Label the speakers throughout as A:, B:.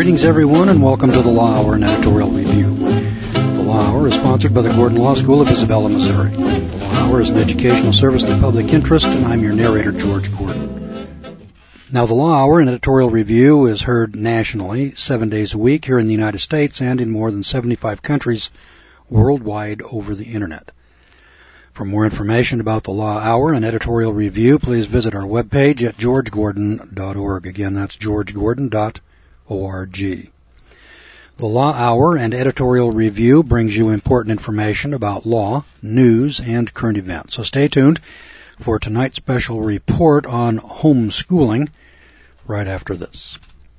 A: Greetings, everyone, and welcome to the Law Hour and Editorial Review. The Law Hour is sponsored by the Gordon Law School of Isabella, Missouri. The Law Hour is an educational service in the public interest, and I'm your narrator, George Gordon. Now, the Law Hour and Editorial Review is heard nationally 7 days a week here in the United States and in more than 75 countries worldwide over the Internet. For more information about the Law Hour and Editorial Review, please visit our webpage at georgegordon.org. Again, that's georgegordon.org. The Law Hour and Editorial Review brings you important information about law, news, and current events. So stay tuned for tonight's special report on homeschooling right after this.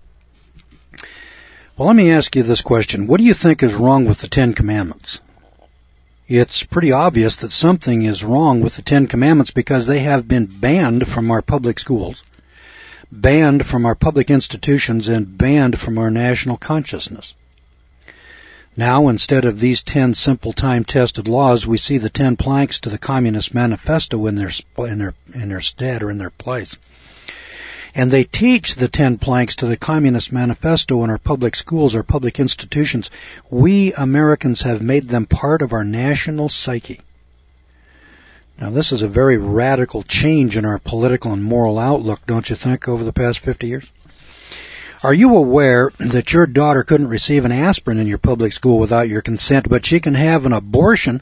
A: Well, let me ask you this question. What do you think is wrong with the Ten Commandments? It's pretty obvious that something is wrong with the Ten Commandments because they have been banned from our public schools, banned from our public institutions, and banned from our national consciousness. Now, instead of these 10 simple time-tested laws, we see the 10 planks to the Communist Manifesto in their stead or in their place. And they teach the 10 planks to the Communist Manifesto in our public schools, our public institutions. We Americans have made them part of our national psyche. Now, this is a very radical change in our political and moral outlook, don't you think, over the past 50 years? Are you aware that your daughter couldn't receive an aspirin in your public school without your consent, but she can have an abortion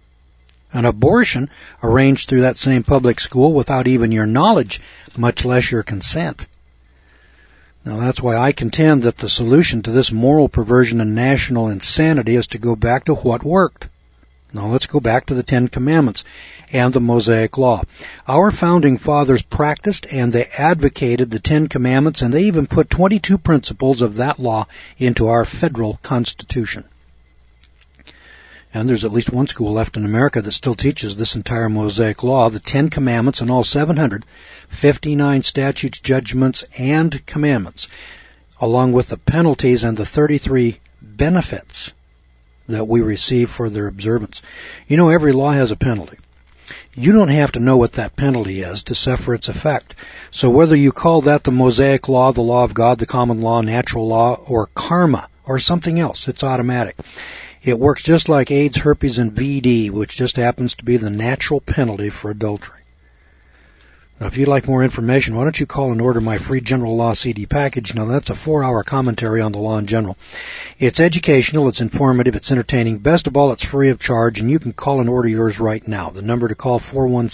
A: arranged through that same public school without even your knowledge, much less your consent? Now, that's why I contend that the solution to this moral perversion and national insanity is to go back to what worked. Now, let's go back to the Ten Commandments and the Mosaic Law. Our founding fathers practiced and they advocated the Ten Commandments, and they even put 22 principles of that law into our federal Constitution. And there's at least one school left in America that still teaches this entire Mosaic Law, the Ten Commandments, and all 759 statutes, judgments, and commandments, along with the penalties and the 33 benefits that we receive for their observance. You know, every law has a penalty. You don't have to know what that penalty is to suffer its effect. So whether you call that the Mosaic Law, the law of God, the common law, natural law, or karma, or something else, it's automatic. It works just like AIDS, herpes, and VD, which just happens to be the natural penalty for adultery. Now, if you'd like more information, why don't you call and order my free General Law CD package? Now, that's a 4-hour commentary on the law in general. It's educational, it's informative, it's entertaining. Best of all, it's free of charge, and you can call and order yours right now. The number to call,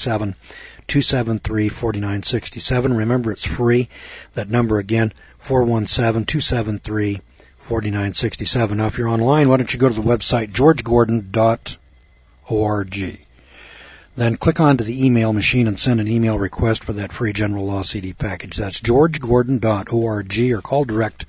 A: 417-273-4967. Remember, it's free. That number again, 417-273-4967. Now, if you're online, why don't you go to the website, georgegordon.org. Then click onto the email machine and send an email request for that free General Law CD package. That's georgegordon.org, or call direct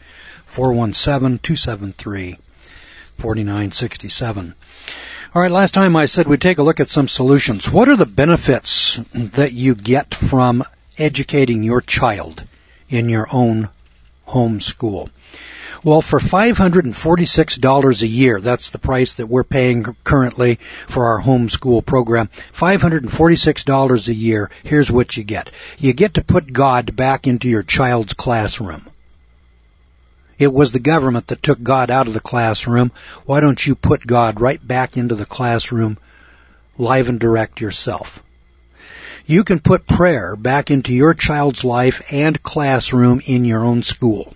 A: 417-273-4967. All right, last time I said we'd take a look at some solutions. What are the benefits that you get from educating your child in your own home school? Well, for $546 a year, that's the price that we're paying currently for our homeschool program, $546 a year, here's what you get. You get to put God back into your child's classroom. It was the government that took God out of the classroom. Why don't you put God right back into the classroom, live and direct yourself? You can put prayer back into your child's life and classroom in your own school.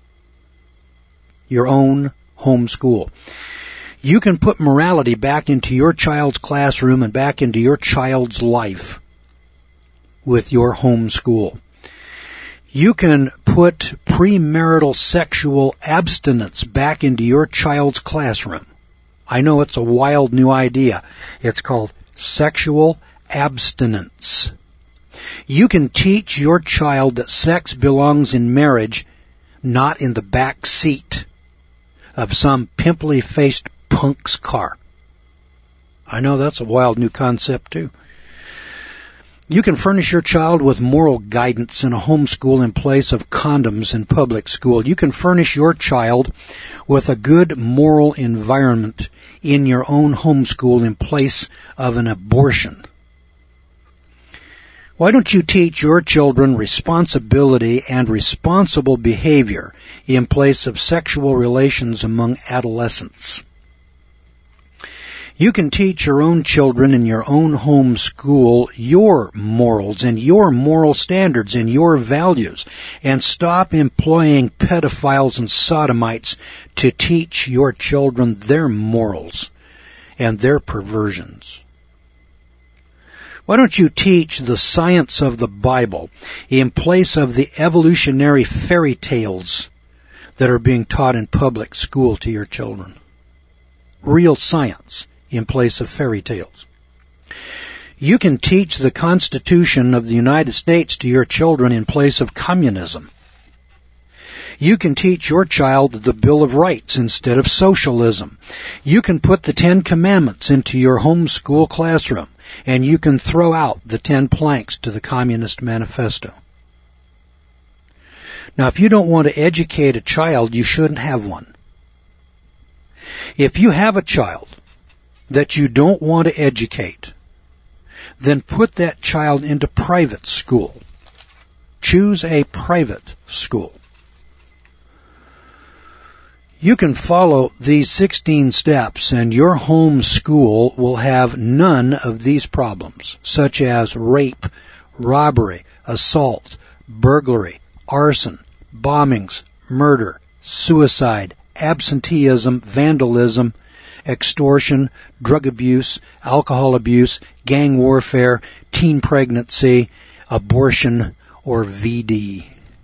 A: Your own home school. You can put morality back into your child's classroom and back into your child's life with your home school. You can put premarital sexual abstinence back into your child's classroom. I know it's a wild new idea. It's called sexual abstinence. You can teach your child that sex belongs in marriage, not in the back seat of some pimply-faced punk's car. I know that's a wild new concept, too. You can furnish your child with moral guidance in a homeschool in place of condoms in public school. You can furnish your child with a good moral environment in your own homeschool in place of an abortion. Why don't you teach your children responsibility and responsible behavior in place of sexual relations among adolescents? You can teach your own children in your own home school your morals and your moral standards and your values, and stop employing pedophiles and sodomites to teach your children their morals and their perversions. Why don't you teach the science of the Bible in place of the evolutionary fairy tales that are being taught in public school to your children? Real science in place of fairy tales. You can teach the Constitution of the United States to your children in place of communism. You can teach your child the Bill of Rights instead of socialism. You can put the 10 Commandments into your homeschool classroom, and you can throw out the 10 planks to the Communist Manifesto. Now, if you don't want to educate a child, you shouldn't have one. If you have a child that you don't want to educate, then put that child into private school. Choose a private school. You can follow these 16 steps and your home school will have none of these problems, such as rape, robbery, assault, burglary, arson, bombings, murder, suicide, absenteeism, vandalism, extortion, drug abuse, alcohol abuse, gang warfare, teen pregnancy, abortion, or VD.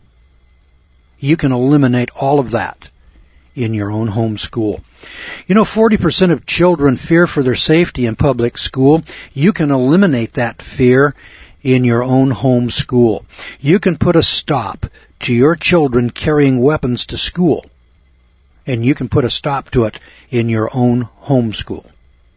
A: You can eliminate all of that in your own home school. 40% of children fear for their safety in public school. You can eliminate that fear in your own home school. You can put a stop to your children carrying weapons to school, and you can put a stop to it in your own home school.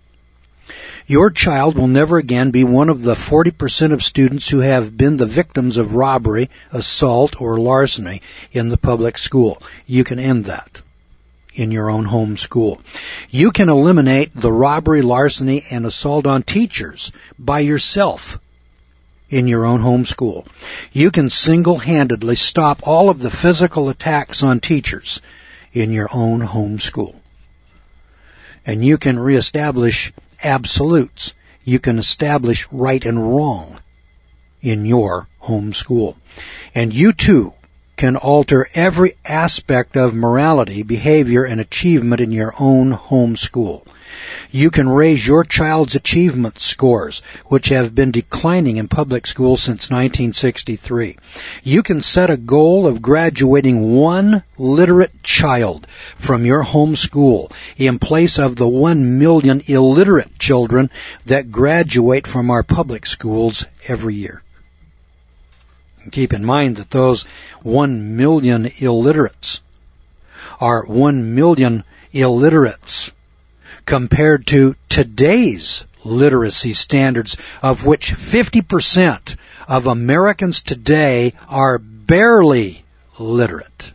A: Your child will never again be one of the 40% of students who have been the victims of robbery, assault, or larceny in the public school. You can end that in your own home school. You can eliminate the robbery, larceny, and assault on teachers by yourself in your own home school. You can single-handedly stop all of the physical attacks on teachers in your own home school. And you can reestablish absolutes. You can establish right and wrong in your home school. And you too can alter every aspect of morality, behavior, and achievement in your own home school. You can raise your child's achievement scores, which have been declining in public schools since 1963. You can set a goal of graduating one literate child from your home school in place of the 1 million illiterate children that graduate from our public schools every year. Keep in mind that those 1 million illiterates are 1 million illiterates compared to today's literacy standards, of which 50% of Americans today are barely literate.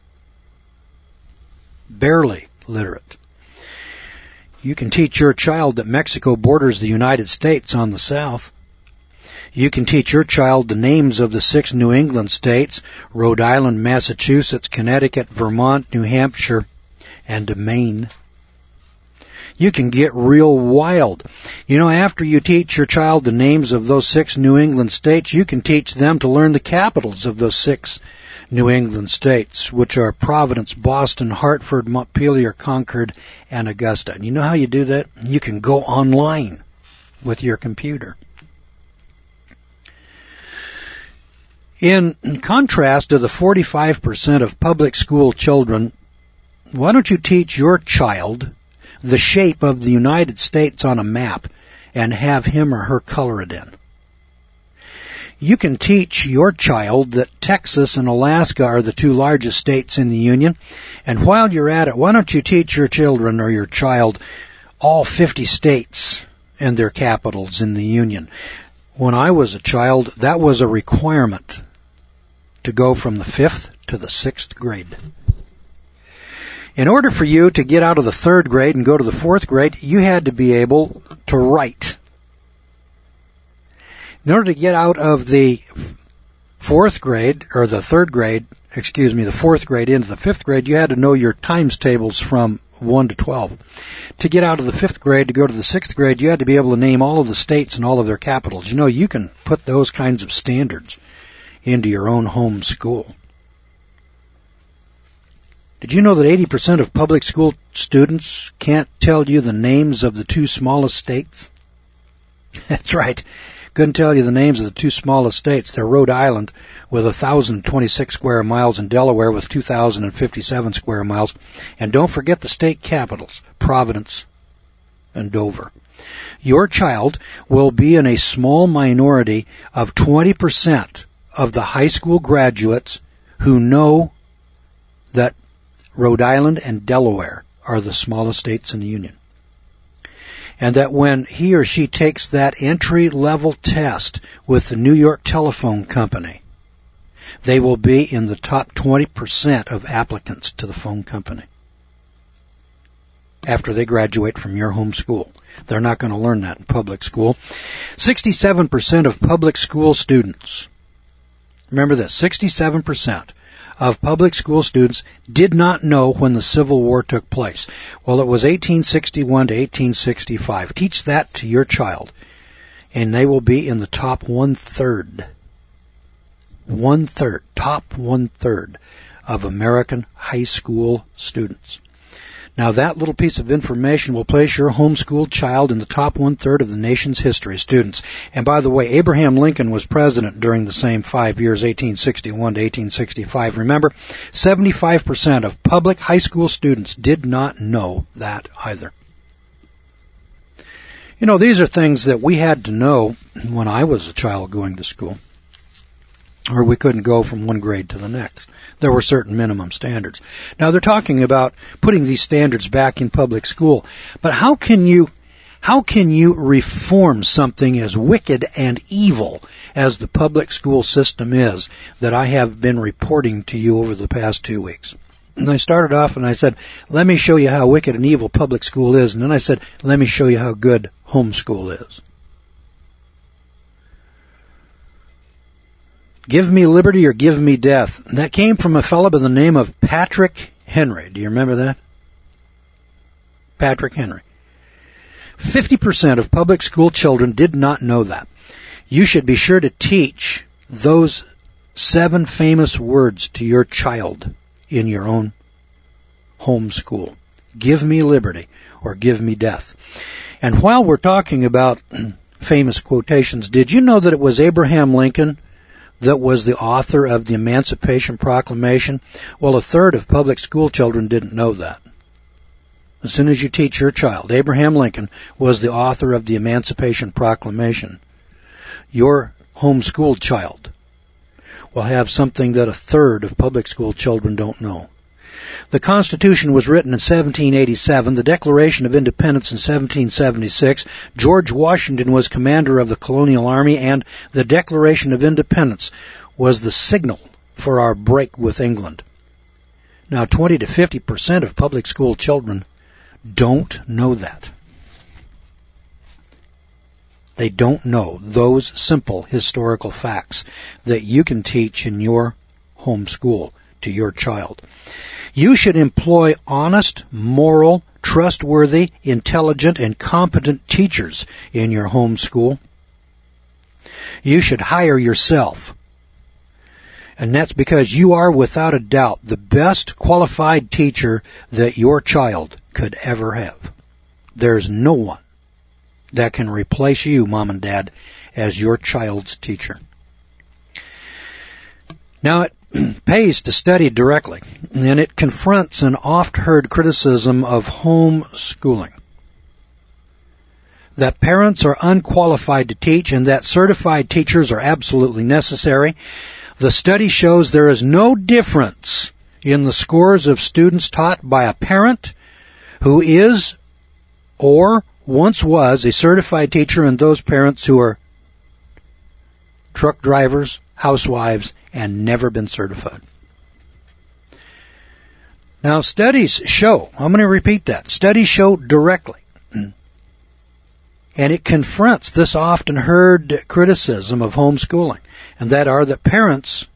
A: Barely literate. You can teach your child that Mexico borders the United States on the south. You can teach your child the names of the 6 New England states: Rhode Island, Massachusetts, Connecticut, Vermont, New Hampshire, and Maine. You can get real wild. After you teach your child the names of those 6 New England states, you can teach them to learn the capitals of those 6 New England states, which are Providence, Boston, Hartford, Montpelier, Concord, and Augusta. And you know how you do that? You can go online with your computer. In contrast to the 45% of public school children, why don't you teach your child the shape of the United States on a map and have him or her color it in? You can teach your child that Texas and Alaska are the 2 largest states in the Union, and while you're at it, why don't you teach your children or your child all 50 states and their capitals in the Union? When I was a child, that was a requirement to go from the 5th to the 6th grade. In order for you to get out of the 3rd grade and go to the 4th grade, you had to be able to write. In order to get out of the fourth grade into the fifth grade, you had to know your times tables from 1 to 12. To get out of the fifth grade to go to the sixth grade, you had to be able to name all of the states and all of their capitals. You know, you can put those kinds of standards into your own home school. Did you know that 80% of public school students can't tell you the names of the two smallest states? That's right. Couldn't tell you the names of the two smallest states. They're Rhode Island with 1,026 square miles and Delaware with 2,057 square miles. And don't forget the state capitals, Providence and Dover. Your child will be in a small minority of 20% of the high school graduates who know that Rhode Island and Delaware are the smallest states in the Union. And that when he or she takes that entry-level test with the New York Telephone Company, they will be in the top 20% of applicants to the phone company after they graduate from your home school. They're not going to learn that in public school. 67% of public school students, remember this, 67% of public school students did not know when the Civil War took place. Well, it was 1861 to 1865. Teach that to your child, and they will be in the top one-third of American high school students. Now, that little piece of information will place your homeschooled child in the top one-third of the nation's history students. And by the way, Abraham Lincoln was president during the same 5 years, 1861 to 1865. Remember, 75% of public high school students did not know that either. You know, these are things that we had to know when I was a child going to school, or we couldn't go from one grade to the next. There were certain minimum standards. Now, they're talking about putting these standards back in public school. But how can you reform something as wicked and evil as the public school system is that I have been reporting to you over the past 2 weeks? And I started off and I said, let me show you how wicked and evil public school is. And then I said, let me show you how good homeschool is. Give me liberty or give me death. That came from a fellow by the name of Patrick Henry. Do you remember that? Patrick Henry. 50% of public school children did not know that. You should be sure to teach those 7 famous words to your child in your own home school. Give me liberty or give me death. And while we're talking about famous quotations, did you know that it was Abraham Lincoln that was the author of the Emancipation Proclamation? Well, a third of public school children didn't know that. As soon as you teach your child, Abraham Lincoln was the author of the Emancipation Proclamation, your homeschooled child will have something that a third of public school children don't know. The Constitution was written in 1787, the Declaration of Independence in 1776, George Washington was commander of the colonial army, and the Declaration of Independence was the signal for our break with England. Now, 20 to 50% of public school children don't know that. They don't know those simple historical facts that you can teach in your home school to your child. You should employ honest, moral, trustworthy, intelligent, and competent teachers in your home school. You should hire yourself. And that's because you are, without a doubt, the best qualified teacher that your child could ever have. There's no one that can replace you, Mom and Dad, as your child's teacher. Now, it pays to study directly, and it confronts an oft-heard criticism of homeschooling, that parents are unqualified to teach and that certified teachers are absolutely necessary. The study shows there is no difference in the scores of students taught by a parent who is or once was a certified teacher and those parents who are truck drivers, housewives, and never been certified. Now, studies show, I'm going to repeat that, studies show directly And it confronts this often heard criticism of homeschooling, and that parents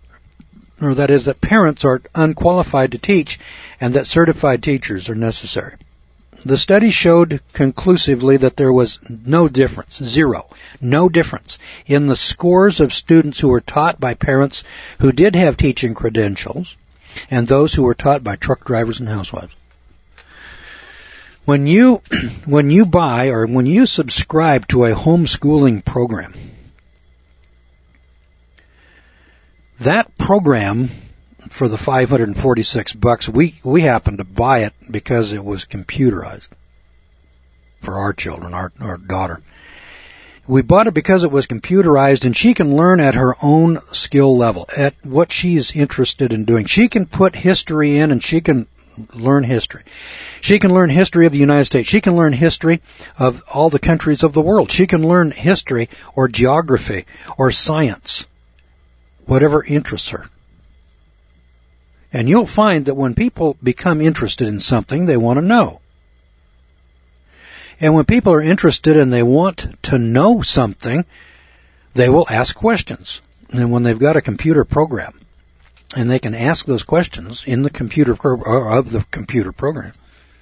A: are unqualified to teach and that certified teachers are necessary. The study showed conclusively that there was no difference, no difference in the scores of students who were taught by parents who did have teaching credentials and those who were taught by truck drivers and housewives. When you buy or when you subscribe to a homeschooling program, that program, for the $546, we happened to buy it because it was computerized for our children, our daughter. We bought it because it was computerized, and she can learn at her own skill level, at what she's interested in doing. She can put history in, and she can learn history. She can learn history of the United States. She can learn history of all the countries of the world. She can learn history or geography or science, whatever interests her. And you'll find that when people become interested in something, they want to know. And when people are interested and they want to know something, they will ask questions. And when they've got a computer program, and they can ask those questions in the computer program,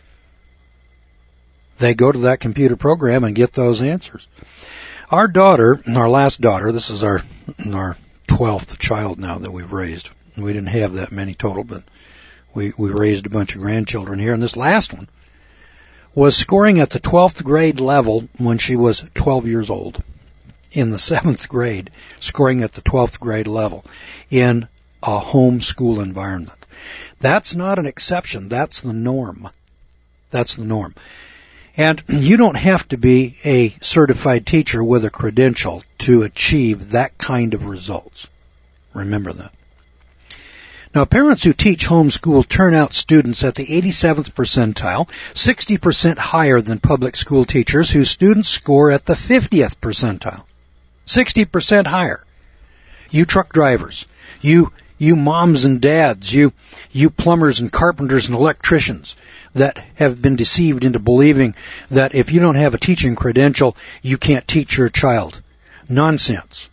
A: they go to that computer program and get those answers. Our daughter, our last daughter, this is our 12th child now that we've raised. We didn't have that many total, but we raised a bunch of grandchildren here. And this last one was scoring at the 12th grade level when she was 12 years old. In the 7th grade, scoring at the 12th grade level in a homeschool environment. That's not an exception. That's the norm. That's the norm. And you don't have to be a certified teacher with a credential to achieve that kind of results. Remember that. Now, parents who teach homeschool turn out students at the 87th percentile, 60% higher than public school teachers whose students score at the 50th percentile. 60% higher. You truck drivers, you moms and dads, you plumbers and carpenters and electricians that have been deceived into believing that if you don't have a teaching credential, you can't teach your child. Nonsense.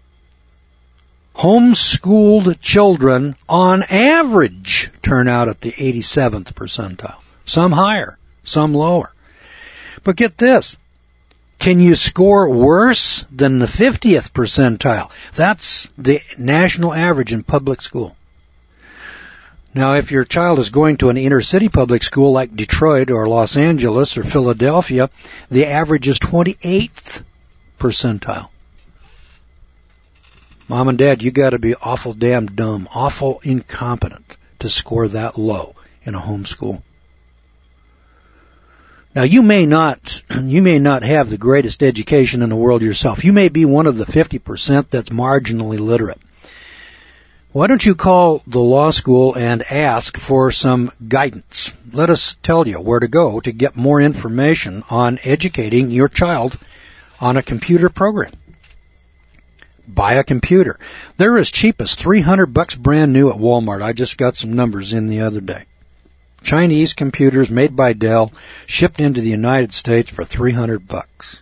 A: Homeschooled children, on average, turn out at the 87th percentile. Some higher, some lower. But get this. Can you score worse than the 50th percentile? That's the national average in public school. Now, if your child is going to an inner city public school like Detroit or Los Angeles or Philadelphia, the average is 28th percentile. Mom and Dad, you got to be awful damn dumb, awful incompetent to score that low in a homeschool. Now, you may not have the greatest education in the world yourself. You may be one of the 50% that's marginally literate. Why don't you call the law school and ask for some guidance? Let us tell you where to go to get more information on educating your child on a computer program. Buy a computer. They're as cheap as $300 brand new at Walmart. I just got some numbers in the other day. Chinese computers made by Dell, shipped into the United States for $300.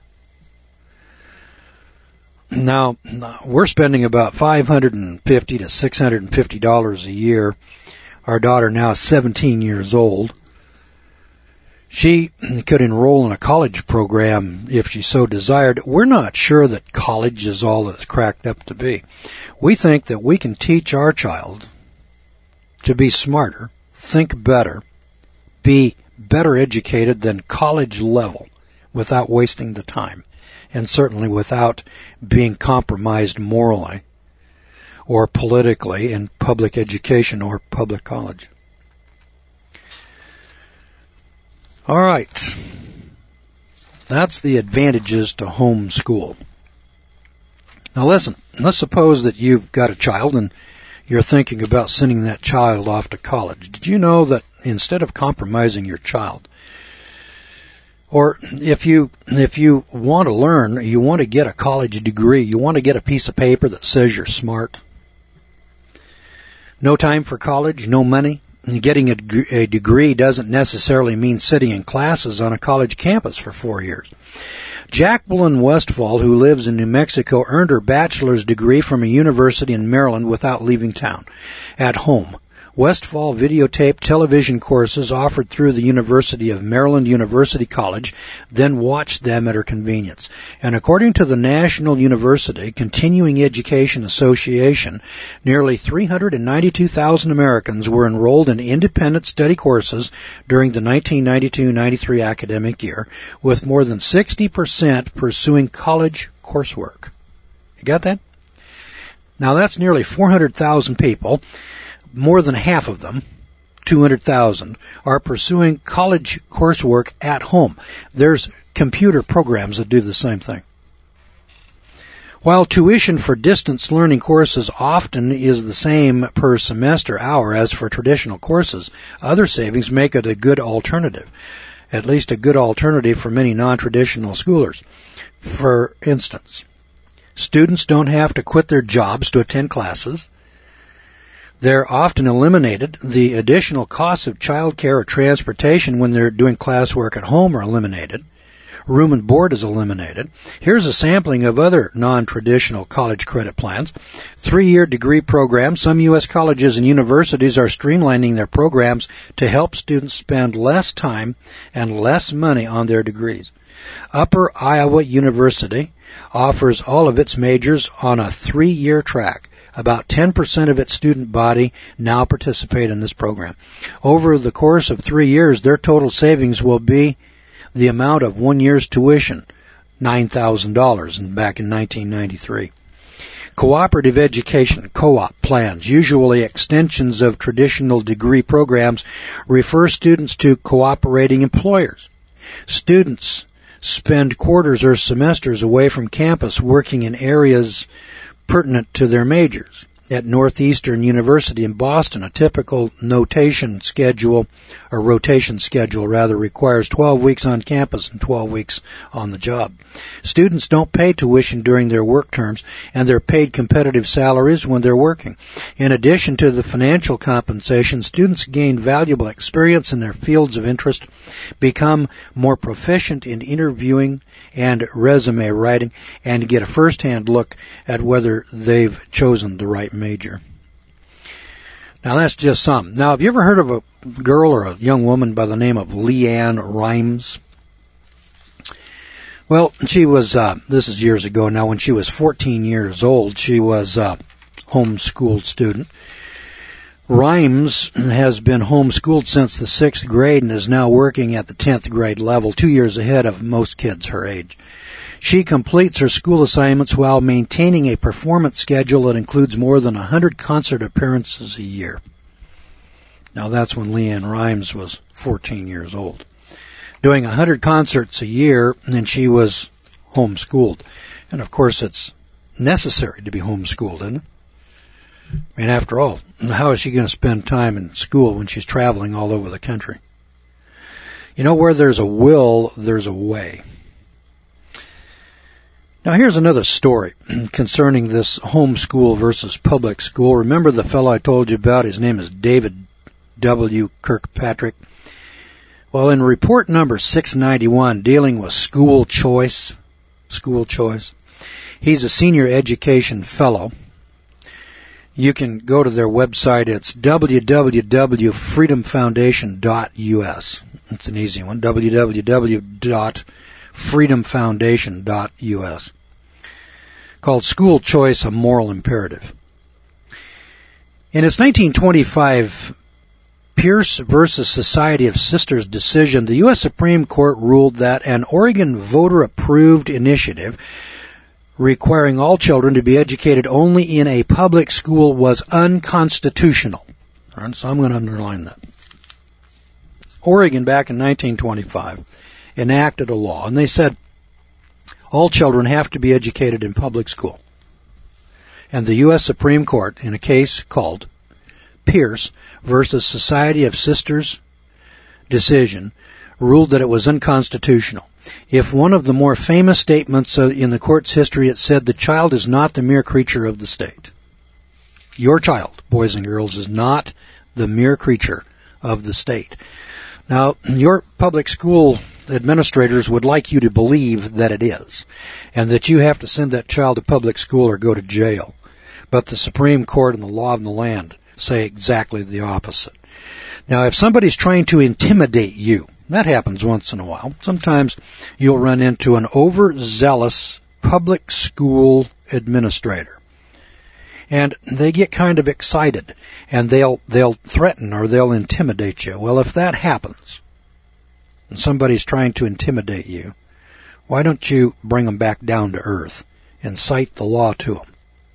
A: Now, we're spending about $550 to $650 a year. Our daughter now is 17 years old. She could enroll in a college program if she so desired. We're not sure that college is all it's cracked up to be. We think that we can teach our child to be smarter, think better, be better educated than college level without wasting the time, and certainly without being compromised morally or politically in public education or public college. All right. That's the advantages to homeschool. Now listen, let's suppose that you've got a child and you're thinking about sending that child off to college. Did you know that instead of compromising your child, or if you want to learn, you want to get a college degree, you want to get a piece of paper that says you're smart, no time for college, no money. Getting a degree doesn't necessarily mean sitting in classes on a college campus for 4 years. Jacqueline Westfall, who lives in New Mexico, earned her bachelor's degree from a university in Maryland without leaving town. At home, Westfall videotaped television courses offered through the University of Maryland University College, then watched them at her convenience. And according to the National University Continuing Education Association, nearly 392,000 Americans were enrolled in independent study courses during the 1992-93 academic year, with more than 60% pursuing college coursework. You got that? Now that's nearly 400,000 people. More than half of them, 200,000, are pursuing college coursework at home. There's computer programs that do the same thing. While tuition for distance learning courses often is the same per semester hour as for traditional courses, other savings make it a good alternative, at least a good alternative for many non-traditional schoolers. For instance, students don't have to quit their jobs to attend classes. They're often eliminated. The additional costs of childcare or transportation when they're doing classwork at home are eliminated. Room and board is eliminated. Here's a sampling of other non-traditional college credit plans. 3-year degree programs. Some U.S. colleges and universities are streamlining their programs to help students spend less time and less money on their degrees. Upper Iowa University offers all of its majors on a 3-year track. About 10% of its student body now participate in this program. Over the course of 3 years, their total savings will be the amount of 1 year's tuition, $9,000 back in 1993. Cooperative education, co-op plans, usually extensions of traditional degree programs, refer students to cooperating employers. Students spend quarters or semesters away from campus working in areas pertinent to their majors. At Northeastern University in Boston, a typical rotation schedule requires 12 weeks on campus and 12 weeks on the job. Students don't pay tuition during their work terms, and they're paid competitive salaries when they're working. In addition to the financial compensation, students gain valuable experience in their fields of interest, become more proficient in interviewing and resume writing, and get a first-hand look at whether they've chosen the right major. Now that's just some. Now, have you ever heard of a girl or a young woman by the name of Leanne Rimes? Well, she was, this is years ago now, when she was 14 years old, she was a homeschooled student. Rimes has been homeschooled since the 6th grade and is now working at the 10th grade level, 2 years ahead of most kids her age. She completes her school assignments while maintaining a performance schedule that includes more than 100 concert appearances a year. Now that's when Leanne Rimes was 14 years old. Doing 100 concerts a year, and she was homeschooled. And of course it's necessary to be homeschooled, isn't it? I mean, after all, how is she going to spend time in school when she's traveling all over the country? You know, where there's a will, there's a way. Now, here's another story concerning this homeschool versus public school. Remember the fellow I told you about? His name is David W. Kirkpatrick. Well, in report number 691, dealing with school choice, he's a senior education fellow. You can go to their website. It's www.freedomfoundation.us. It's an easy one, www.freedomfoundation.us. Called School Choice, a Moral Imperative. In its 1925 Pierce versus Society of Sisters decision, the U.S. Supreme Court ruled that an Oregon voter-approved initiative requiring all children to be educated only in a public school was unconstitutional. All right, so I'm going to underline that. Oregon, back in 1925, enacted a law, and they said all children have to be educated in public school. And the U.S. Supreme Court, in a case called Pierce versus Society of Sisters decision, ruled that it was unconstitutional. If one of the more famous statements in the court's history, it said the child is not the mere creature of the state. Your child, boys and girls, is not the mere creature of the state. Now, your public school administrators would like you to believe that it is, and that you have to send that child to public school or go to jail. But the Supreme Court and the law of the land say exactly the opposite. Now, if somebody's trying to intimidate you, that happens once in a while. Sometimes you'll run into an overzealous public school administrator, and they get kind of excited, and they'll threaten or they'll intimidate you. Well, if that happens, and somebody's trying to intimidate you, why don't you bring them back down to earth and cite the law to them?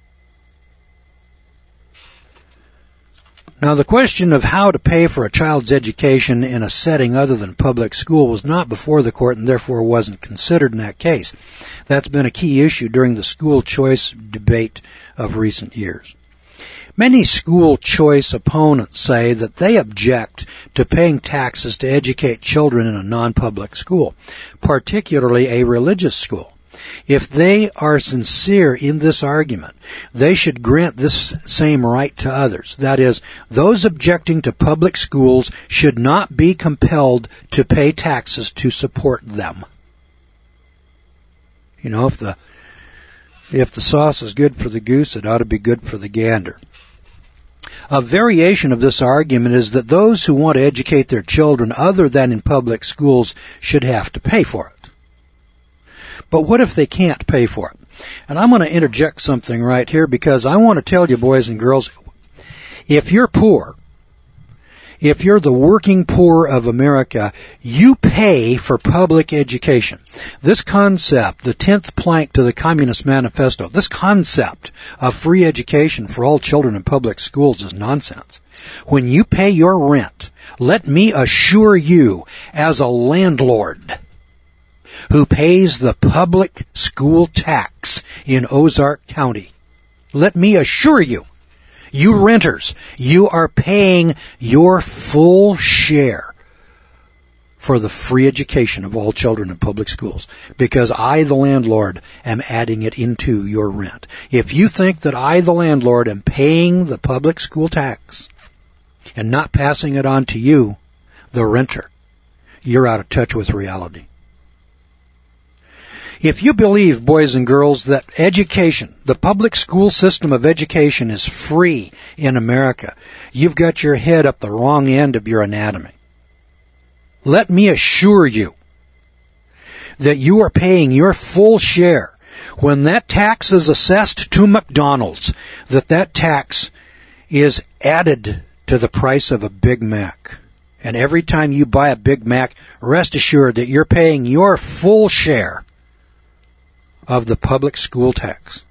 A: Now, the question of how to pay for a child's education in a setting other than public school was not before the court and therefore wasn't considered in that case. That's been a key issue during the school choice debate of recent years. Many school choice opponents say that they object to paying taxes to educate children in a non-public school, particularly a religious school. If they are sincere in this argument, they should grant this same right to others. That is, those objecting to public schools should not be compelled to pay taxes to support them. You know, if the sauce is good for the goose, it ought to be good for the gander. A variation of this argument is that those who want to educate their children other than in public schools should have to pay for it. But what if they can't pay for it? And I'm going to interject something right here because I want to tell you, boys and girls, if you're poor, if you're the working poor of America, you pay for public education. This concept, the 10th plank to the Communist Manifesto, this concept of free education for all children in public schools is nonsense. When you pay your rent, let me assure you, as a landlord who pays the public school tax in Ozark County, let me assure you, you renters, you are paying your full share for the free education of all children in public schools, because I, the landlord, am adding it into your rent. If you think that I, the landlord, am paying the public school tax and not passing it on to you, the renter, you're out of touch with reality. If you believe, boys and girls, that education, the public school system of education is free in America, you've got your head up the wrong end of your anatomy. Let me assure you that you are paying your full share. When that tax is assessed to McDonald's, that tax is added to the price of a Big Mac. And every time you buy a Big Mac, rest assured that you're paying your full share of the public school tax.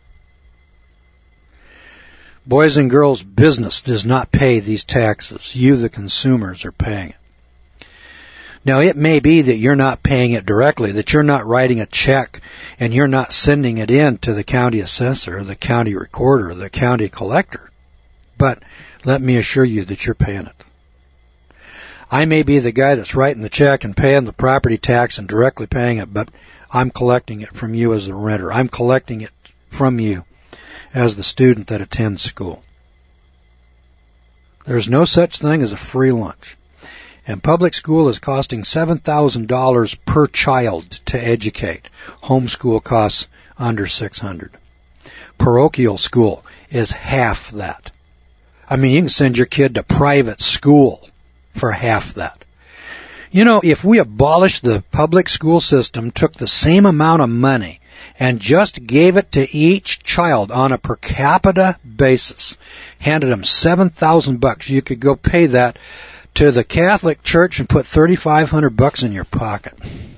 A: Boys and girls, business does not pay these taxes. You, the consumers, are paying it. Now, it may be that you're not paying it directly, that you're not writing a check and you're not sending it in to the county assessor, the county recorder, the county collector. But let me assure you that you're paying it. I may be the guy that's writing the check and paying the property tax and directly paying it, but I'm collecting it from you as the renter. I'm collecting it from you as the student that attends school. There's no such thing as a free lunch. And public school is costing $7,000 per child to educate. Homeschool costs under $600. Parochial school is half that. I mean, you can send your kid to private school for half that. You know, if we abolished the public school system, took the same amount of money, and just gave it to each child on a per capita basis, handed them $7,000, you could go pay that to the Catholic Church and put $3,500 in your pocket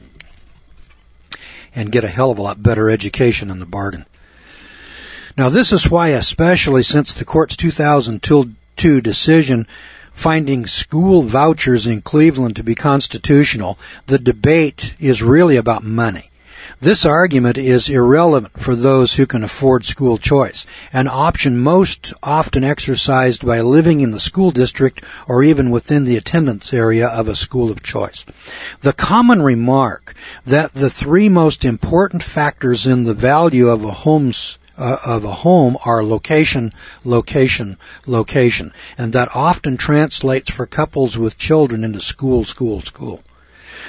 A: and get a hell of a lot better education in the bargain. Now, this is why, especially since the court's 2002 decision finding school vouchers in Cleveland to be constitutional, the debate is really about money. This argument is irrelevant for those who can afford school choice, an option most often exercised by living in the school district or even within the attendance area of a school of choice. The common remark that the three most important factors in the value of a home are location, location, location, and that often translates for couples with children into school, school, school.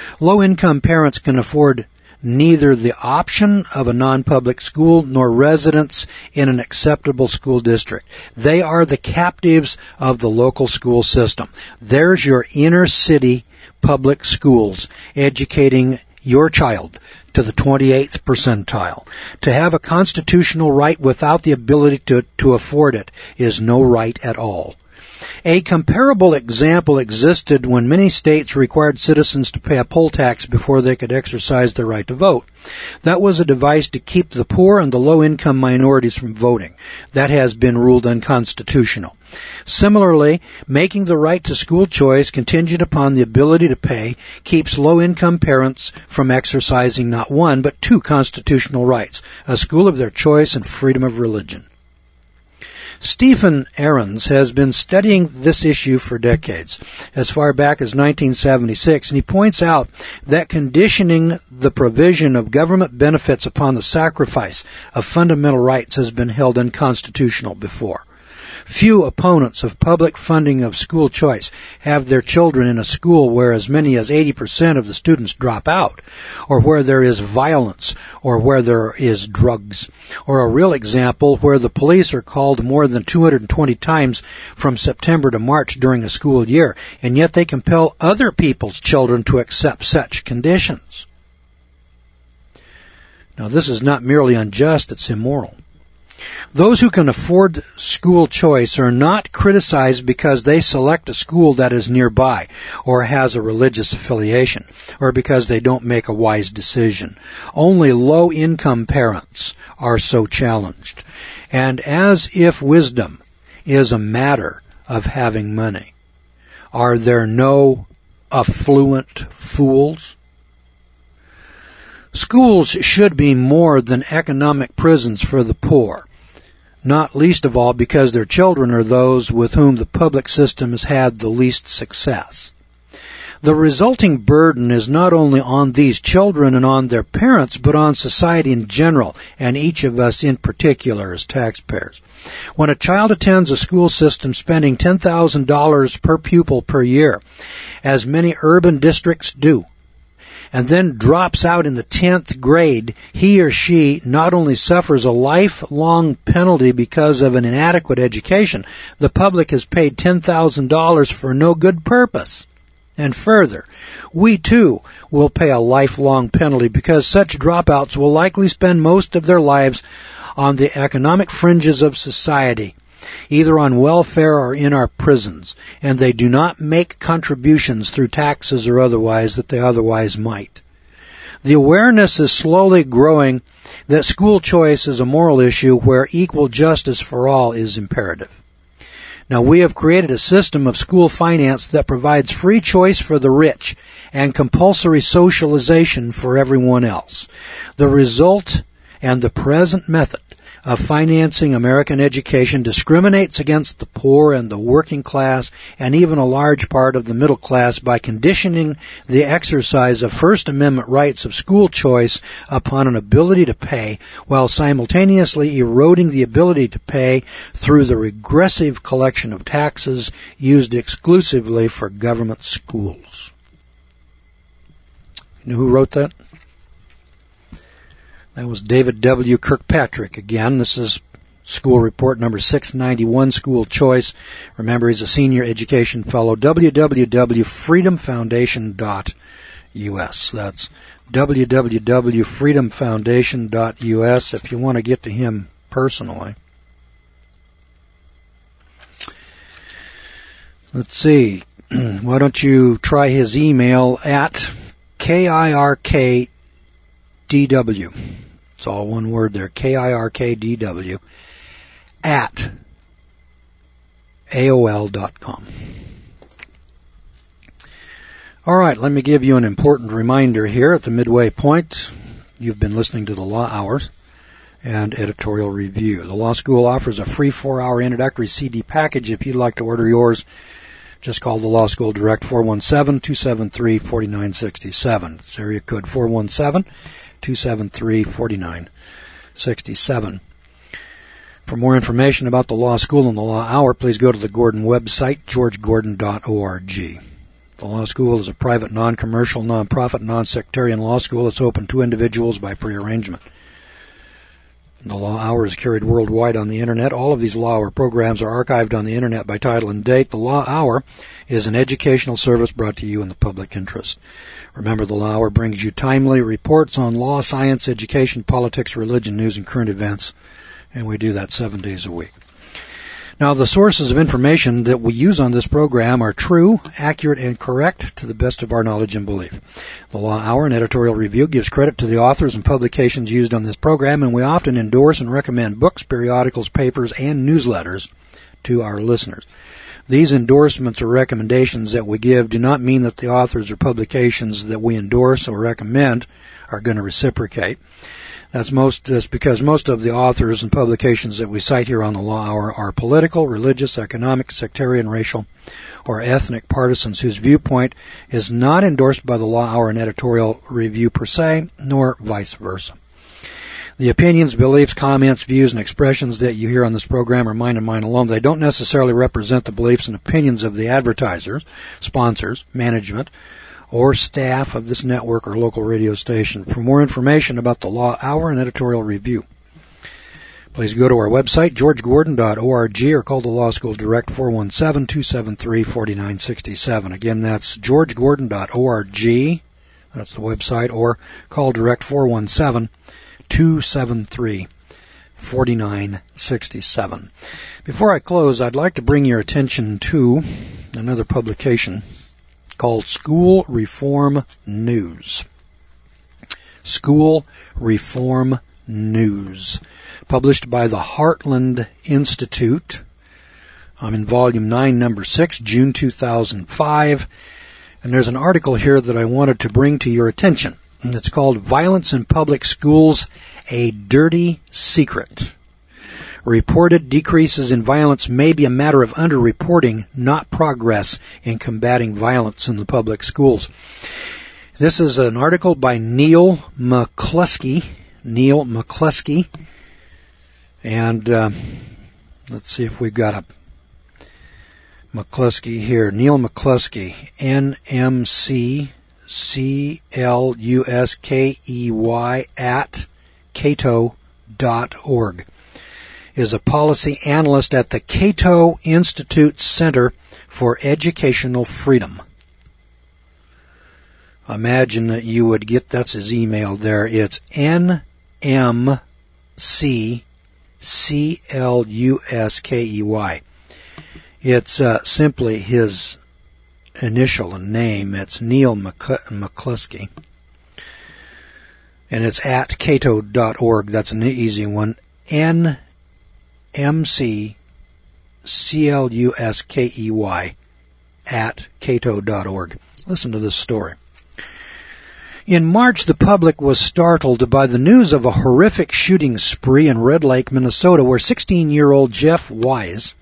A: Low-income parents can afford neither the option of a non-public school nor residence in an acceptable school district. They are the captives of the local school system. There's your inner city public schools educating your child to the 28th percentile. To have a constitutional right without the ability to afford it is no right at all. A comparable example existed when many states required citizens to pay a poll tax before they could exercise their right to vote. That was a device to keep the poor and the low-income minorities from voting. That has been ruled unconstitutional. Similarly, making the right to school choice contingent upon the ability to pay keeps low-income parents from exercising not one but two constitutional rights, a school of their choice and freedom of religion. Stephen Ahrens has been studying this issue for decades, as far back as 1976, and he points out that conditioning the provision of government benefits upon the sacrifice of fundamental rights has been held unconstitutional before. Few opponents of public funding of school choice have their children in a school where as many as 80% of the students drop out, or where there is violence, or where there is drugs, or a real example where the police are called more than 220 times from September to March during a school year, and yet they compel other people's children to accept such conditions. Now, this is not merely unjust, it's immoral. Those who can afford school choice are not criticized because they select a school that is nearby or has a religious affiliation, or because they don't make a wise decision. Only low-income parents are so challenged. And as if wisdom is a matter of having money, are there no affluent fools? Schools should be more than economic prisons for the poor, not least of all because their children are those with whom the public system has had the least success. The resulting burden is not only on these children and on their parents, but on society in general, and each of us in particular as taxpayers. When a child attends a school system spending $10,000 per pupil per year, as many urban districts do, and then drops out in the 10th grade, he or she not only suffers a lifelong penalty because of an inadequate education, the public has paid $10,000 for no good purpose. And further, we too will pay a lifelong penalty because such dropouts will likely spend most of their lives on the economic fringes of society, either on welfare or in our prisons, and they do not make contributions through taxes or otherwise that they otherwise might. The awareness is slowly growing that school choice is a moral issue where equal justice for all is imperative. Now, we have created a system of school finance that provides free choice for the rich and compulsory socialization for everyone else. The result and the present method of financing American education discriminates against the poor and the working class and even a large part of the middle class by conditioning the exercise of First Amendment rights of school choice upon an ability to pay, while simultaneously eroding the ability to pay through the regressive collection of taxes used exclusively for government schools. You know who wrote that? That was David W. Kirkpatrick again. This is school report number 691, School Choice. Remember, he's a senior education fellow. www.freedomfoundation.us. That's www.freedomfoundation.us if you want to get to him personally. Let's see. Why don't you try his email at KIRKDW. It's all one word there, KIRKDW, at AOL.com. All right, let me give you an important reminder here at the midway point. You've been listening to the Law Hours and Editorial Review. The Law School offers a free 4-hour introductory CD package. If you'd like to order yours, just call the Law School Direct 417-273-4967. It's area code 417-273-4967. For more information about the Law School and the Law Hour, please go to the Gordon website, georgegordon.org. The law school is a private, non-commercial, non-profit, non-sectarian law school that's open to individuals by prearrangement. The Law Hour is carried worldwide on the Internet. All of these Law Hour programs are archived on the Internet by title and date. The Law Hour is an educational service brought to you in the public interest. Remember, the Law Hour brings you timely reports on law, science, education, politics, religion, news, and current events, and we do that 7 days a week. Now, the sources of information that we use on this program are true, accurate, and correct to the best of our knowledge and belief. The Law Hour and Editorial Review gives credit to the authors and publications used on this program, and we often endorse and recommend books, periodicals, papers, and newsletters to our listeners. These endorsements or recommendations that we give do not mean that the authors or publications that we endorse or recommend are going to reciprocate. That's because most of the authors and publications that we cite here on the Law Hour are political, religious, economic, sectarian, racial, or ethnic partisans whose viewpoint is not endorsed by the Law Hour and Editorial Review per se, nor vice versa. The opinions, beliefs, comments, views, and expressions that you hear on this program are mine and mine alone. They don't necessarily represent the beliefs and opinions of the advertisers, sponsors, management, or staff of this network or local radio station. For more information about the Law Hour and Editorial Review, please go to our website, georgegordon.org, or call the Law School Direct 417-273-4967. Again, that's georgegordon.org. That's the website, or call Direct 417-273-4967. Before I close, I'd like to bring your attention to another publication called School Reform News. School Reform News, published by the Heartland Institute. I'm in Volume 9, Number 6, June 2005. And there's an article here that I wanted to bring to your attention. And it's called Violence in Public Schools, A Dirty Secret. Reported decreases in violence may be a matter of underreporting, not progress in combating violence in the public schools. This is an article by Neil McCluskey. And let's see if we've got a McCluskey here. Neil McCluskey, NMCCLUSKEY at Cato.org. is a policy analyst at the Cato Institute Center for Educational Freedom. Imagine that you would get, that's his email there, it's NMCCLUSKEY. It's simply his initial and name. It's Neil McCluskey. And it's at Cato.org. That's an easy one. NMCCLUSKEY at Cato.org. Listen to this story. In March, the public was startled by the news of a horrific shooting spree in Red Lake, Minnesota, where 16-year-old Jeff Weiss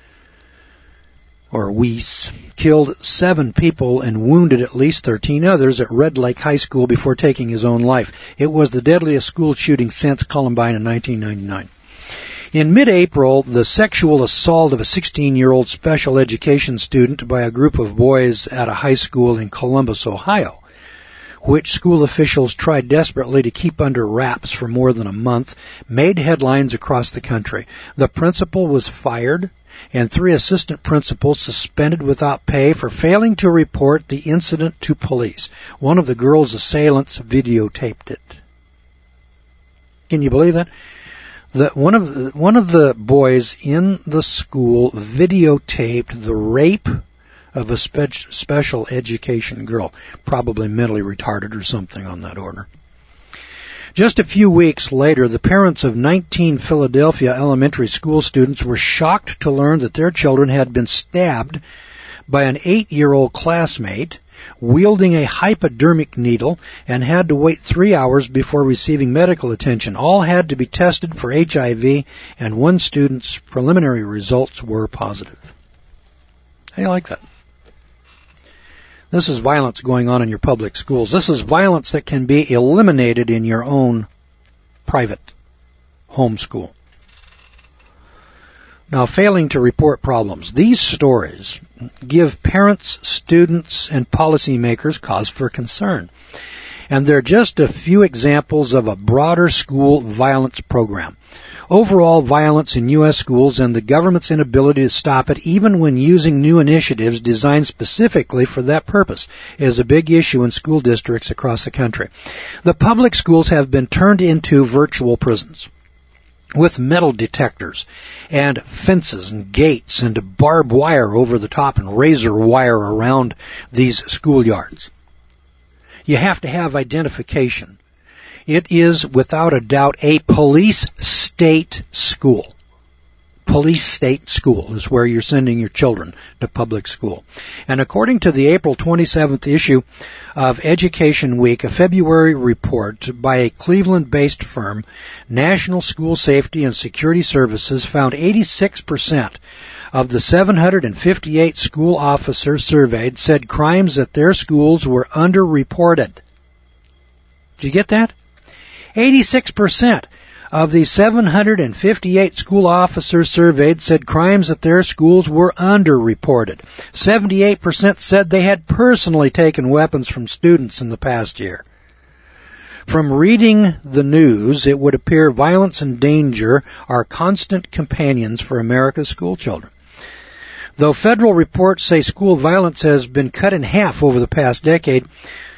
A: killed 7 people and wounded at least 13 others at Red Lake High School before taking his own life. It was the deadliest school shooting since Columbine in 1999. In mid-April, the sexual assault of a 16-year-old special education student by a group of boys at a high school in Columbus, Ohio, which school officials tried desperately to keep under wraps for more than a month, made headlines across the country. The principal was fired, and 3 assistant principals suspended without pay for failing to report the incident to police. One of the girl's assailants videotaped it. Can you believe that? One of the boys in the school videotaped the rape of a special education girl, probably mentally retarded or something on that order. Just a few weeks later, the parents of 19 Philadelphia elementary school students were shocked to learn that their children had been stabbed by an 8-year-old classmate wielding a hypodermic needle and had to wait 3 hours before receiving medical attention. All had to be tested for HIV, and one student's preliminary results were positive. How do you like that? This is violence going on in your public schools. This is violence that can be eliminated in your own private home school. Now, failing to report problems. These stories give parents, students, and policymakers cause for concern. And they're just a few examples of a broader school violence program. Overall violence in U.S. schools and the government's inability to stop it, even when using new initiatives designed specifically for that purpose, is a big issue in school districts across the country. The public schools have been turned into virtual prisons, with metal detectors and fences and gates and barbed wire over the top and razor wire around these schoolyards. You have to have identification. It is, without a doubt, a police state school. Police state school is where you're sending your children to public school. And according to the April 27th issue of Education Week, a February report by a Cleveland-based firm, National School Safety and Security Services, found 86% of the 758 school officers surveyed said crimes at their schools were underreported. Did you get that? 86% of the 758 school officers surveyed said crimes at their schools were underreported. 78% said they had personally taken weapons from students in the past year. From reading the news, it would appear violence and danger are constant companions for America's school children. Though federal reports say school violence has been cut in half over the past decade,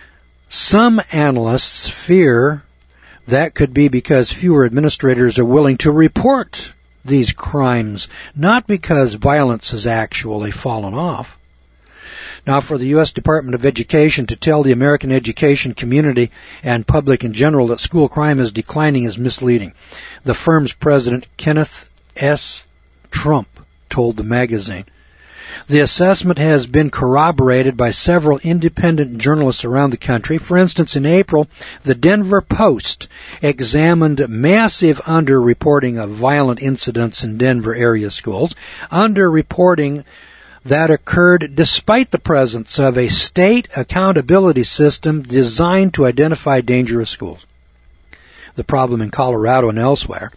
A: some analysts fear that could be because fewer administrators are willing to report these crimes, not because violence has actually fallen off. Now, for the U.S. Department of Education to tell the American education community and public in general that school crime is declining is misleading. The firm's president, Kenneth S. Trump, told the magazine. The assessment has been corroborated by several independent journalists around the country. For instance, in April, the Denver Post examined massive underreporting of violent incidents in Denver area schools, underreporting that occurred despite the presence of a state accountability system designed to identify dangerous schools. The problem in Colorado and elsewhere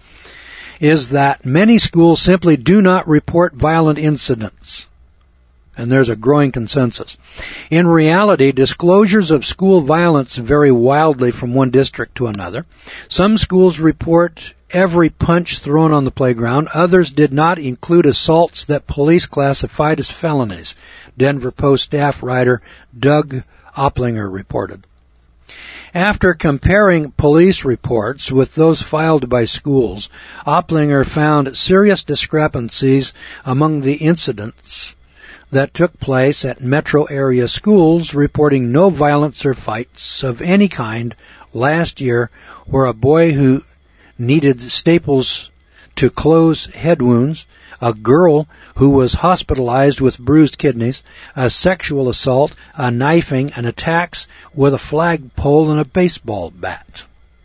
A: is that many schools simply do not report violent incidents. And there's a growing consensus. In reality, disclosures of school violence vary wildly from one district to another. Some schools report every punch thrown on the playground. Others did not include assaults that police classified as felonies. Denver Post staff writer Doug Oplinger reported. After comparing police reports with those filed by schools, Oplinger found serious discrepancies among the incidents that took place at metro area schools, reporting no violence or fights of any kind last year, where a boy who needed staples to close head wounds, a girl who was hospitalized with bruised kidneys, a sexual assault, a knifing, and attacks with a flagpole and a baseball bat.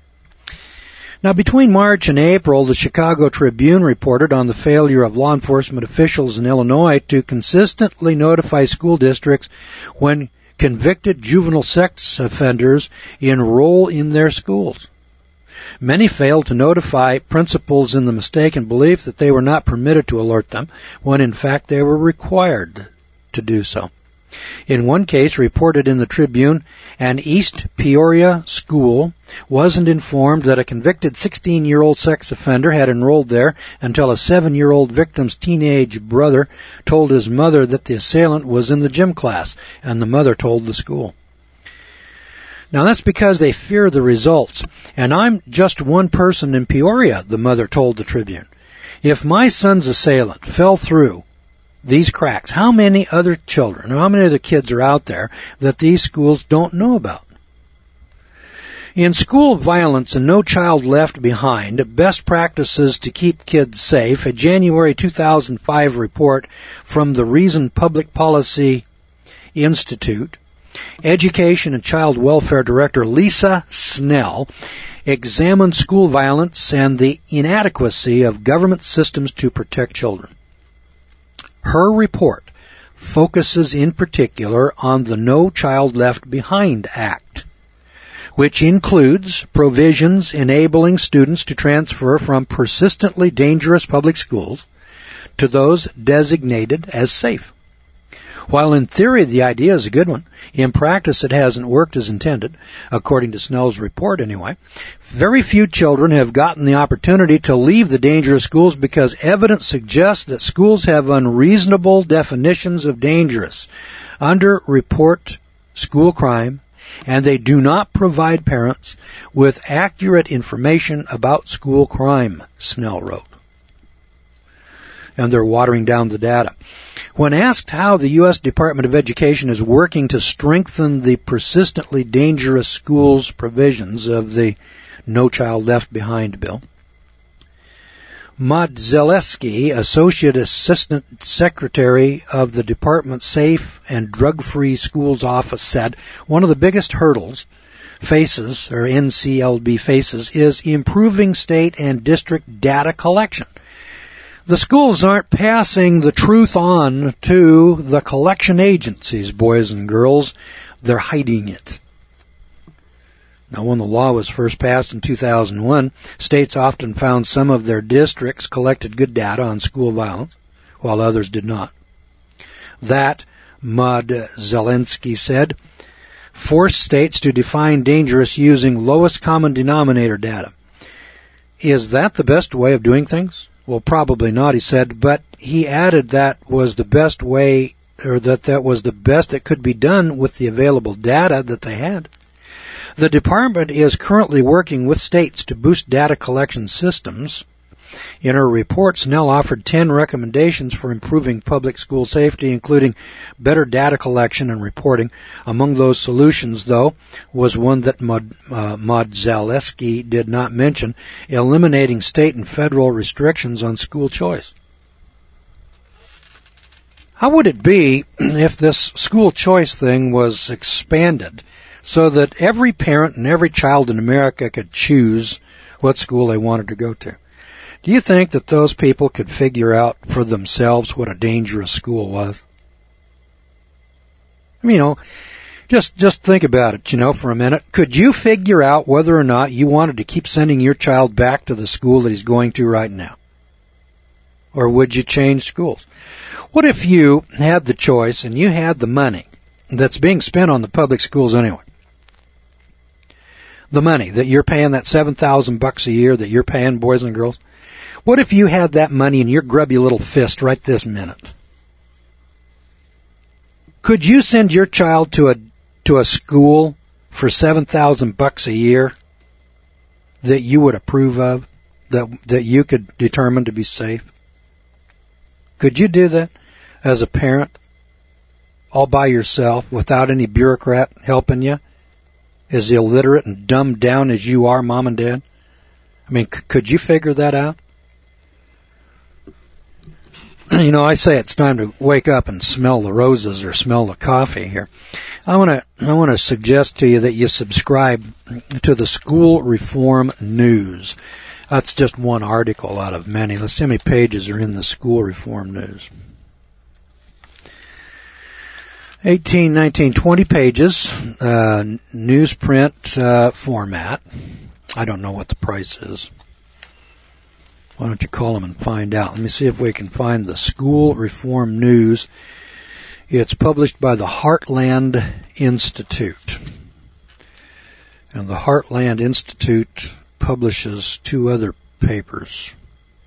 A: Now, between March and April, the Chicago Tribune reported on the failure of law enforcement officials in Illinois to consistently notify school districts when convicted juvenile sex offenders enroll in their schools. Many failed to notify principals in the mistaken belief that they were not permitted to alert them, when in fact they were required to do so. In one case reported in the Tribune, an East Peoria school wasn't informed that a convicted 16-year-old sex offender had enrolled there until a 7-year-old victim's teenage brother told his mother that the assailant was in the gym class, and the mother told the school. Now, that's because they fear the results. And I'm just one person in Peoria, the mother told the Tribune. If my son's assailant fell through these cracks, how many other children, how many other kids are out there that these schools don't know about? In School Violence and No Child Left Behind, Best Practices to Keep Kids Safe, a January 2005 report from the Reason Public Policy Institute, Education and Child Welfare Director Lisa Snell examined school violence and the inadequacy of government systems to protect children. Her report focuses in particular on the No Child Left Behind Act, which includes provisions enabling students to transfer from persistently dangerous public schools to those designated as safe. While in theory the idea is a good one, in practice it hasn't worked as intended, according to Snell's report anyway. Very few children have gotten the opportunity to leave the dangerous schools because evidence suggests that schools have unreasonable definitions of dangerous, underreport school crime, and they do not provide parents with accurate information about school crime, Snell wrote. And they're watering down the data. When asked how the U.S. Department of Education is working to strengthen the persistently dangerous schools provisions of the No Child Left Behind bill, Modzelewski, Associate Assistant Secretary of the Department's Safe and Drug-Free Schools Office, said one of the biggest hurdles NCLB faces, is improving state and district data collection. The schools aren't passing the truth on to the collection agencies, boys and girls. They're hiding it. Now, when the law was first passed in 2001, states often found some of their districts collected good data on school violence, while others did not. That, Modzelewski said, forced states to define dangerous using lowest common denominator data. Is that the best way of doing things? Well, probably not, he said, but he added that was the best way, or that was the best that could be done with the available data that they had. The department is currently working with states to boost data collection systems. In her report, Snell offered 10 recommendations for improving public school safety, including better data collection and reporting. Among those solutions, though, was one that Modzelewski did not mention, eliminating state and federal restrictions on school choice. How would it be if this school choice thing was expanded so that every parent and every child in America could choose what school they wanted to go to? Do you think that those people could figure out for themselves what a dangerous school was? I mean, just think about it, for a minute. Could you figure out whether or not you wanted to keep sending your child back to the school that he's going to right now? Or would you change schools? What if you had the choice and you had the money that's being spent on the public schools anyway? The money that you're paying, that $7,000 a year that you're paying, boys and girls. What if you had that money in your grubby little fist right this minute? Could you send your child to a school for $7,000 a year that you would approve of, that you could determine to be safe? Could you do that as a parent, all by yourself, without any bureaucrat helping you, as illiterate and dumbed down as you are, Mom and Dad? I mean, could you figure that out? I say it's time to wake up and smell the roses or smell the coffee here. I want to suggest to you that you subscribe to the School Reform News. That's just one article out of many. Let's see how many pages are in the School Reform News. 18, 19, 20 pages, newsprint format. I don't know what the price is. Why don't you call them and find out? Let me see if we can find the School Reform News. It's published by the Heartland Institute. And the Heartland Institute publishes 2 other papers.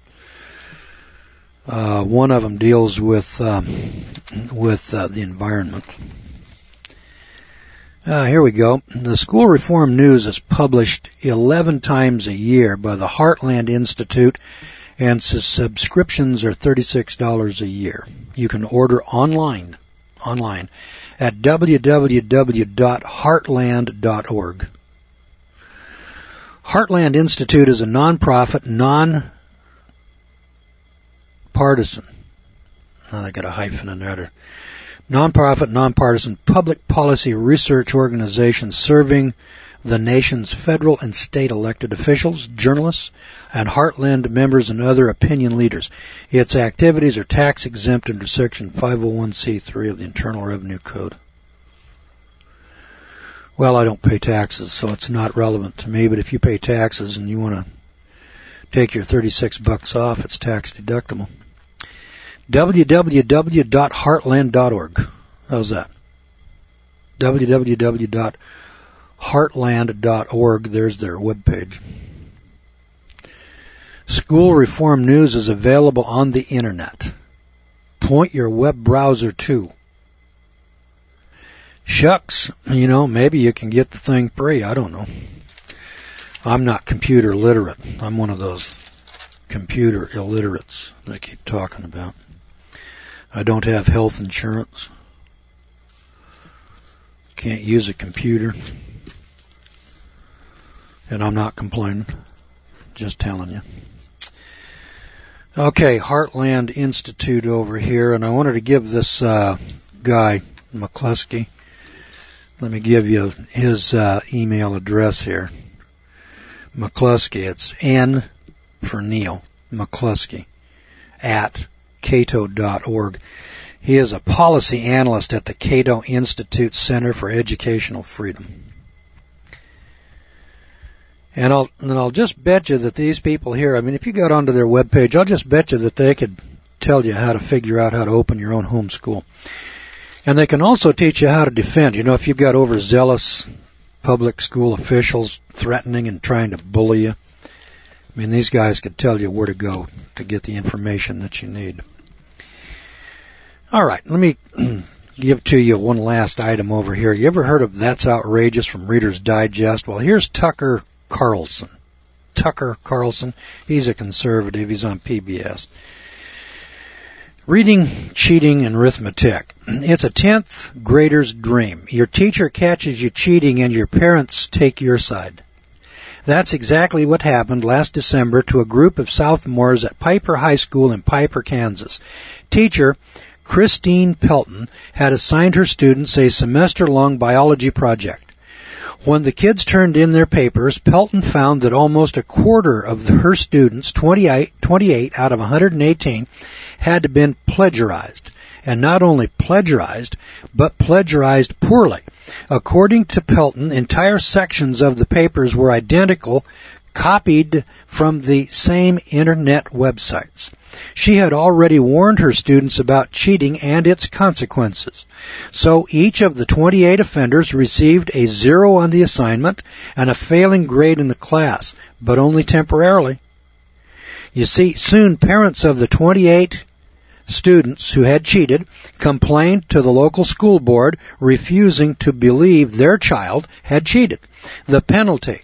A: One of them deals with the environment. Here we go. The School Reform News is published 11 times a year by the Heartland Institute, and subscriptions are $36 a year. You can order online at www.heartland.org. Heartland Institute is a nonprofit, nonpartisan. Now they got a hyphen in there. Nonprofit, nonpartisan public policy research organization serving the nation's federal and state elected officials, journalists, and Heartland members and other opinion leaders. Its activities are tax exempt under Section 501c3 of the Internal Revenue Code. Well, I don't pay taxes, so it's not relevant to me, but if you pay taxes and you want to take your $36 off, it's tax deductible. www.heartland.org. How's that? www.heartland.org. There's their webpage. School Reform News is available on the Internet. Point your web browser to. Shucks, maybe you can get the thing free. I don't know. I'm not computer literate. I'm one of those computer illiterates they keep talking about. I don't have health insurance. Can't use a computer. And I'm not complaining. Just telling you. Okay, Heartland Institute over here, and I wanted to give this guy, McCluskey, let me give you his email address here. McCluskey, it's N for Neil, McCluskey, at Cato.org. He is a policy analyst at the Cato Institute Center for Educational Freedom. And I'll just bet you that these people here, if you got onto their webpage, I'll just bet you that they could tell you how to figure out how to open your own home school. And they can also teach you how to defend. If you've got overzealous public school officials threatening and trying to bully you, these guys could tell you where to go to get the information that you need. All right, let me give to you one last item over here. You ever heard of That's Outrageous from Reader's Digest? Well, here's Tucker Carlson. He's a conservative. He's on PBS. Reading, cheating, and arithmetic. It's a 10th grader's dream. Your teacher catches you cheating and your parents take your side. That's exactly what happened last December to a group of sophomores at Piper High School in Piper, Kansas. Teacher Christine Pelton had assigned her students a semester-long biology project. When the kids turned in their papers, Pelton found that almost a quarter of her students, 28 out of 118, had been plagiarized. And not only plagiarized, but plagiarized poorly. According to Pelton, entire sections of the papers were identical, copied from the same internet websites. She had already warned her students about cheating and its consequences. So each of the 28 offenders received a 0 on the assignment and a failing grade in the class, but only temporarily. You see, soon parents of the 28 students who had cheated complained to the local school board, refusing to believe their child had cheated. The penalty,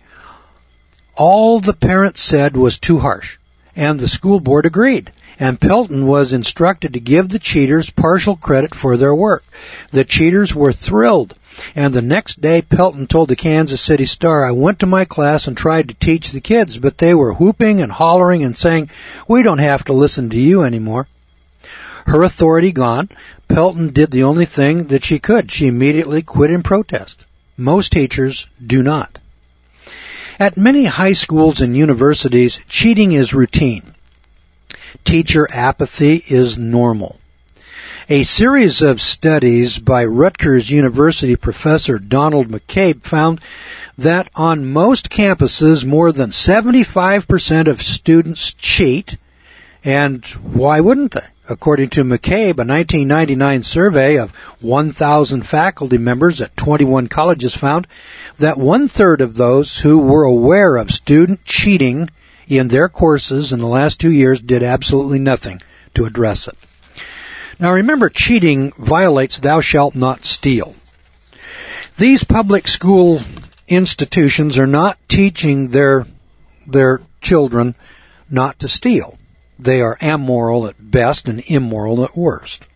A: all the parents said, was too harsh, and the school board agreed. And Pelton was instructed to give the cheaters partial credit for their work. The cheaters were thrilled, and the next day Pelton told the Kansas City Star, "I went to my class and tried to teach the kids, but they were whooping and hollering and saying, 'We don't have to listen to you anymore.'" Her authority gone, Pelton did the only thing that she could. She immediately quit in protest. Most teachers do not. At many high schools and universities, cheating is routine. Teacher apathy is normal. A series of studies by Rutgers University professor Donald McCabe found that on most campuses, more than 75% of students cheat, and why wouldn't they? According to McCabe, a 1999 survey of 1,000 faculty members at 21 colleges found that 1/3 of those who were aware of student cheating in their courses in the last 2 years did absolutely nothing to address it. Now remember, cheating violates thou shalt not steal. These public school institutions are not teaching their children not to steal. They are amoral at best and immoral at worst.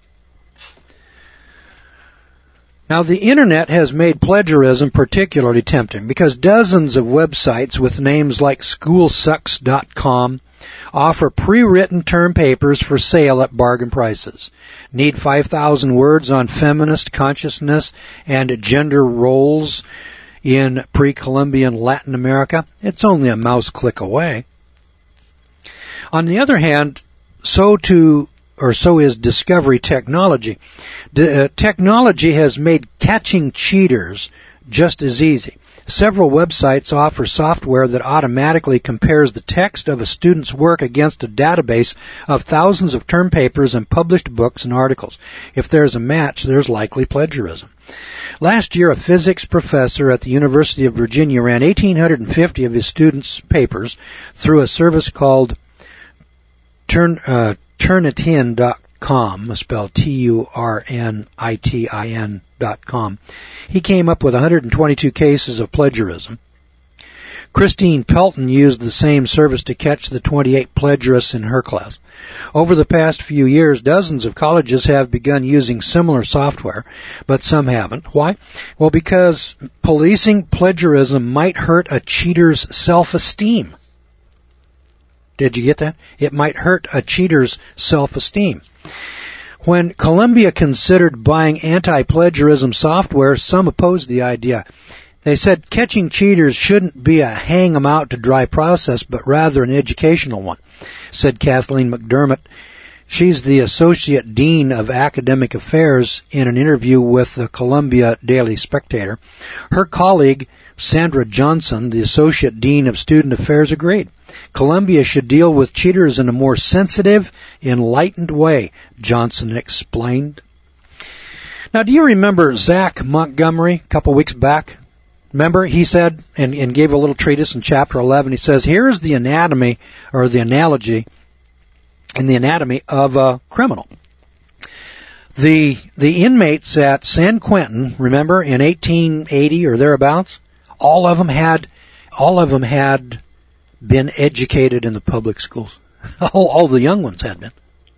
A: Now, the Internet has made plagiarism particularly tempting because dozens of websites with names like schoolsucks.com offer pre-written term papers for sale at bargain prices. Need 5,000 words on feminist consciousness and gender roles in pre-Columbian Latin America? It's only a mouse click away. On the other hand, so is discovery technology. Technology has made catching cheaters just as easy. Several websites offer software that automatically compares the text of a student's work against a database of thousands of term papers and published books and articles. If there's a match, there's likely plagiarism. Last year, a physics professor at the University of Virginia ran 1,850 of his students' papers through a service called Turnitin.com, spelled Turnitin.com. He came up with 122 cases of plagiarism. Christine Pelton used the same service to catch the 28 plagiarists in her class. Over the past few years, dozens of colleges have begun using similar software, but some haven't. Why? Well, because policing plagiarism might hurt a cheater's self-esteem. Did you get that? It might hurt a cheater's self-esteem. When Columbia considered buying anti-plagiarism software, some opposed the idea. They said catching cheaters shouldn't be a hang-em-out-to-dry process, but rather an educational one, said Kathleen McDermott. She's the Associate Dean of Academic Affairs in an interview with the Columbia Daily Spectator. Her colleague, Sandra Johnson, the Associate Dean of Student Affairs, agreed. Columbia should deal with cheaters in a more sensitive, enlightened way, Johnson explained. Now, do you remember Zach Montgomery a couple weeks back? Remember, he said, and gave a little treatise in Chapter 11, he says, here's the anatomy, or the analogy, in the anatomy of a criminal. The inmates at San Quentin, remember, in 1880 or thereabouts, all of them had been educated in the public schools. All the young ones had been.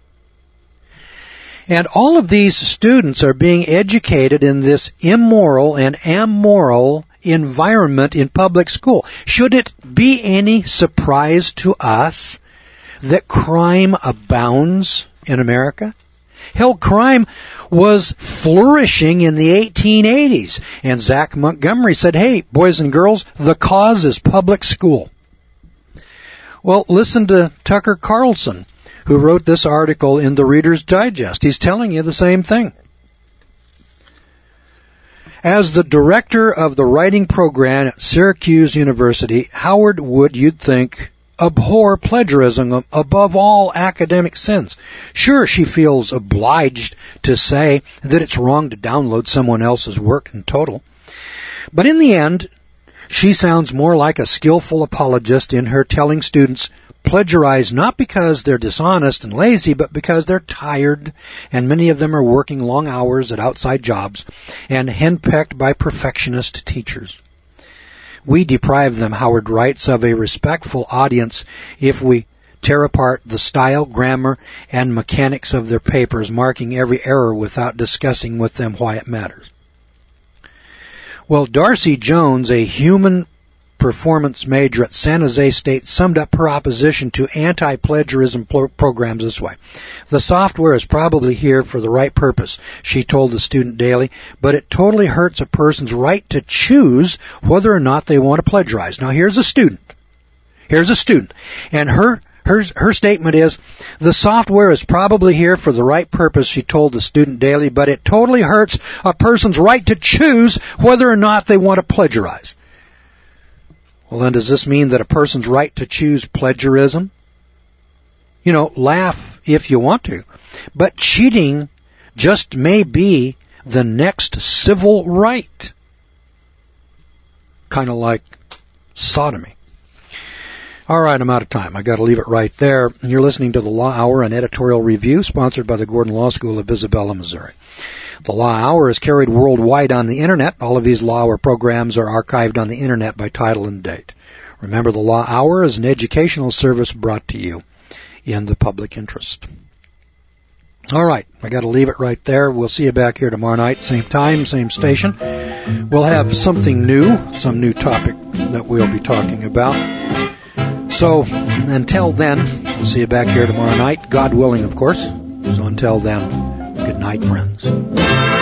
A: And all of these students are being educated in this immoral and amoral environment in public school. Should it be any surprise to us that crime abounds in America? Hell, crime was flourishing in the 1880s. And Zach Montgomery said, hey, boys and girls, the cause is public school. Well, listen to Tucker Carlson, who wrote this article in the Reader's Digest. He's telling you the same thing. As the director of the writing program at Syracuse University, Howard would, you'd think, abhor plagiarism above all academic sins. Sure, she feels obliged to say that it's wrong to download someone else's work in total. But in the end, she sounds more like a skillful apologist in her telling students plagiarize not because they're dishonest and lazy, but because they're tired, and many of them are working long hours at outside jobs and henpecked by perfectionist teachers. We deprive them, Howard writes, of a respectful audience if we tear apart the style, grammar, and mechanics of their papers, marking every error without discussing with them why it matters. Well, Darcy Jones, a human performance major at San Jose State, summed up her opposition to anti-plagiarism programs this way. The software is probably here for the right purpose, she told the Student Daily, but it totally hurts a person's right to choose whether or not they want to plagiarize. Now, here's a student. And her statement is, the software is probably here for the right purpose, she told the Student Daily, but it totally hurts a person's right to choose whether or not they want to plagiarize. Well, then does this mean that a person's right to choose plagiarism? You know, laugh if you want to. But cheating just may be the next civil right. Kind of like sodomy. All right, I'm out of time. I got to leave it right there. You're listening to the Law Hour, an editorial review sponsored by the Gordon Law School of Isabella, Missouri. The Law Hour is carried worldwide on the Internet. All of these Law Hour programs are archived on the Internet by title and date. Remember, the Law Hour is an educational service brought to you in the public interest. All right, I got to leave it right there. We'll see you back here tomorrow night, same time, same station. We'll have something new, some new topic that we'll be talking about. So, until then, we'll see you back here tomorrow night, God willing, of course. So until then, good night, friends.